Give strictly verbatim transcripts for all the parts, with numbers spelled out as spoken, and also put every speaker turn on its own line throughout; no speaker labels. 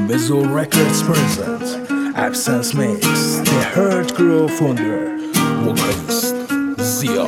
Bezo Records presents Absence Mix, the Hurt Crew founder, vocalist Zia.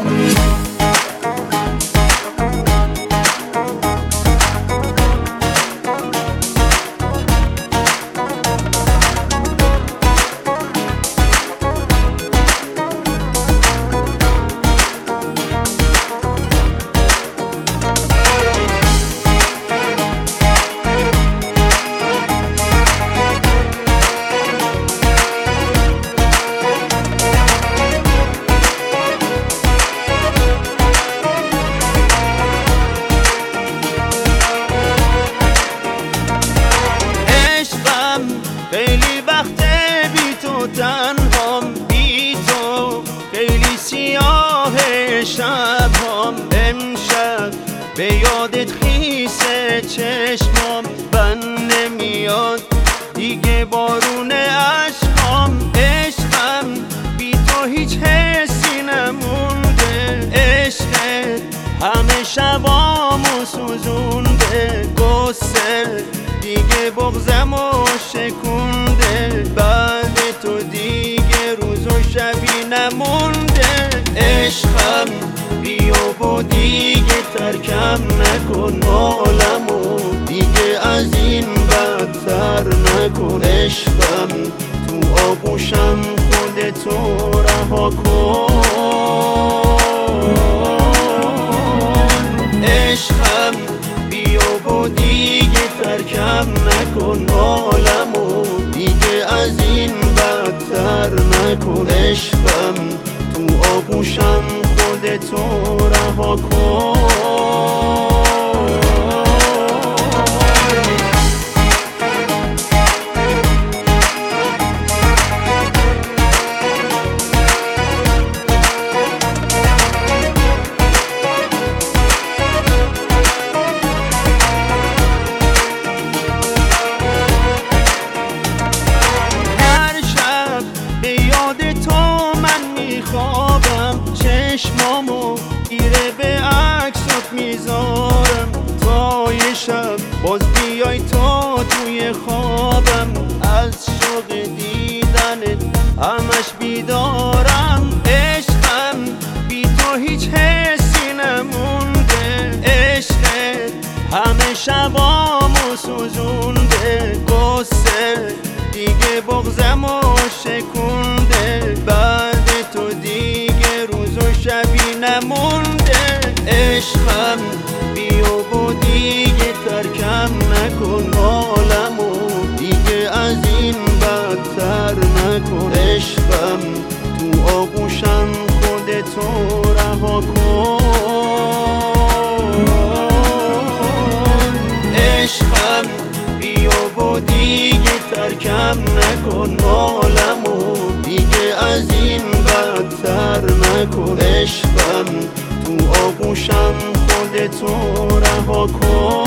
خیلی وقته بی تو تنهام، بی تو خیلی سیاه شبهام. امشب به یادت خیسه چشمام، بن نمیاد دیگه بارون عشقام. عشقم بی تو هیچ حسی نمونده، عشقت همه شبامو سوزونده. گسل دیگه بغزمو شکونده، بعد تو دیگه روز و شبی نمونده. عشقم بیا و دیگه ترکم نکن، حالمو دیگه از این بدتر نکن. عشقم تو آغوشم خودتو رها کن. عشقم بیا و دیگه ترکم نکن، حالمو دیگه از این بدتر نکن. عشقم تو آغوشم خودتو رها کن. چشمامو گیره به عکسات میذارم، تا یه شب باز بیای تو توی خوابم. از شوق دیدنت همش بیدارم. عشقم بی تو هیچ حسی نمونده، عشقت همه شبامو سوزونده. گسل دیگه بغزمو شکونده، بعد تو دیگه روز و شبی نمونده. عشقم بیا و دیگه ترکم نکن، حالمو دیگه از این بدتر نکن. عشقم تو آغوشم خودتو رها کن. عشقم بیا و دیگه ترکم نکن، حالمو دیگه از این بدتر نکن. عشقم تو آغوشم خودتو رها کن.